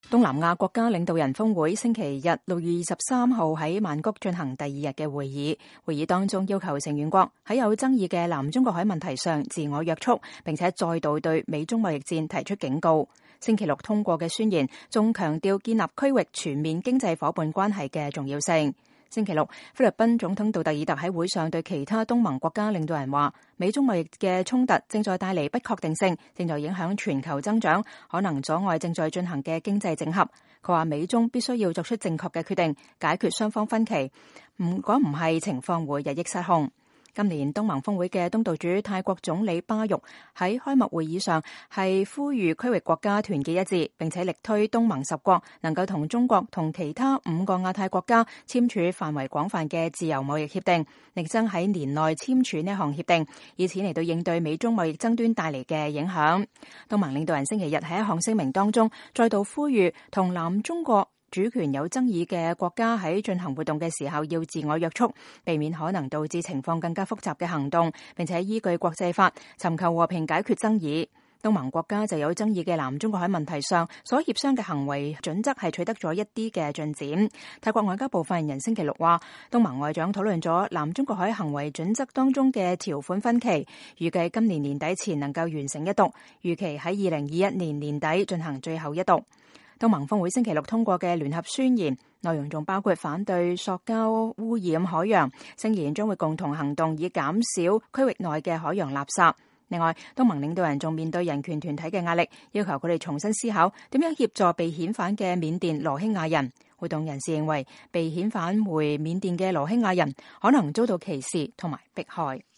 東南亞國家領導人峰會星期日6月23號喺曼谷進行第2日嘅會議。會議當中要求成員國喺有爭議嘅南中國海問題上自我約束，並且再度對美中貿易戰提出警告。星期六通過嘅宣言仲強調建立區域全面經濟夥伴關係嘅重要性。星期六，菲律賓總統杜特爾特喺會上對其他東盟國家領導人話，美中貿易嘅衝突正在帶嚟不確定性，正在影響全球增長，可能阻礙正在進行嘅經濟整合。佢話美中必須要作出正確嘅決定，解決雙方分歧，如果唔係，情況會日益失控。今年東盟峰會嘅東道主泰國總理巴育喺開幕會議上係呼籲區域國家團結一致，並且力推東盟10國能夠同中國同其他5個亞太國家簽署範圍廣泛嘅自由貿易協定，力爭喺年內簽署呢項協定，以此嚟到應對美中貿易爭端帶嚟嘅影響。東盟領導人星期日喺一項聲明當中再度呼籲同南中國主權有爭議嘅國家喺進行活動嘅時候要自我約束，避免可能導致情況更加複雜嘅行動，並且依據國際法尋求和平解決爭議。東盟國家就有爭議嘅南中國海問題上所協商嘅行為準則係取得咗一啲嘅進展。泰國外交部發言人星期六話，東盟外長討論咗南中國海行為準則當中嘅條款分歧，預計今年年底前能夠完成一讀，預期喺2021年年底進行最後一讀。東盟峰會星期六通過嘅聯合宣言內容仲包括反對塑膠污染海洋，聲言將會共同行動以減少區域內嘅海洋垃圾。另外，東盟領導人仲面對人權團體嘅壓力，要求佢哋重新思考點樣協助被遣返嘅緬甸羅興亞人。活動人士認為，被遣返回緬甸嘅羅興亞人可能遭到歧視同埋迫害。